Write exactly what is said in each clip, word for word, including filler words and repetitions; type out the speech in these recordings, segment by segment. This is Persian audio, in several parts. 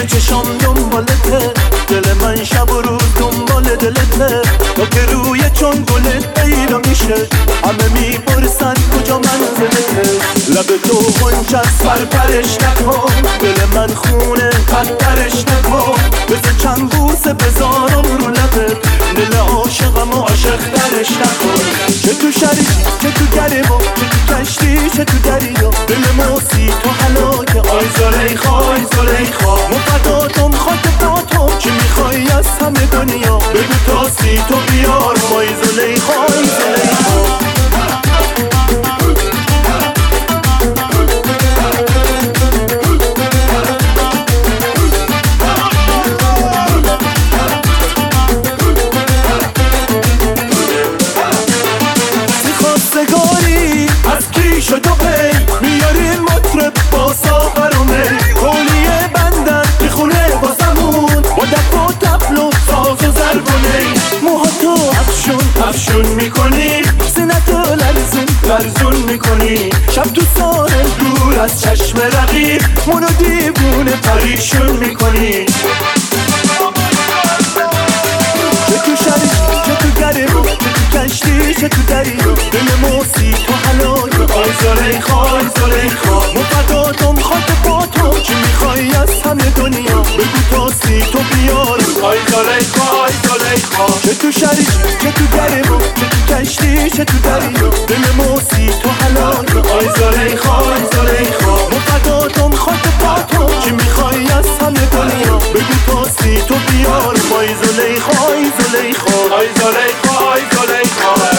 زیر چشام دنبالته، دل من شب و روز دنبال دلته. تا که روی چون گلت پیدا میشه همه میپرسن کجا منزلته. لب تو غنچست پرپرش نکن، دل من خونه پرپرش نکن. بذار چند بوسه بذارم رو لبت، دل عاشقم و عاشق درش نکن. چه تو شریک چه تو گریبا، چه تو کشتی چه تو دریا، دل موسی تو هلاک. آی زلیخا آی زلیخا مفداتم خاطراتم، چی میخوای از همه دنیا بگو تا سی تو بیار. آی زلیخا آی زلیخا از کی شد و پی میارین مطرب با ساغر و می. کولیه بندن میخونه با زمون با دف و تبل و ساز و ضرب و نی. موهاتو افشون افشون میکنی، سینتو لرزون لرزون میکنی. شب تو سانه دور از چشم رقیب منو دیوونه پریشون میکنی. چه تو شریک چه تو گریبا، چه تو کشتی چه تو دریا، دل موسی تو هلاک. آی زلیخا آی زلیخا مفداتم خاطراتم، چی میخوای از همه دنیا بگو تا سی تو بیار. آی زلیخا آی زلیخا چه تو شریک چه تو گریبا، چه تو کشتی چه تو دریا، دل موسی تو هلاک. آی زلیخا آی زلیخا مفداتم خاطراتم، چی میخوای از همه دنیا بگو تا سی تو بیار. آی زلیخا آی زلیخا آی زلیخا آی زلیخا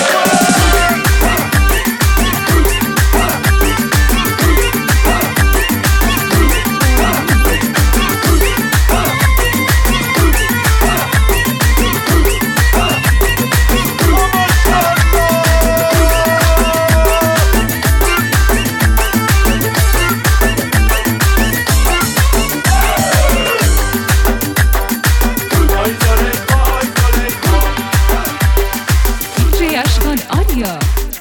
Ashkan Audio.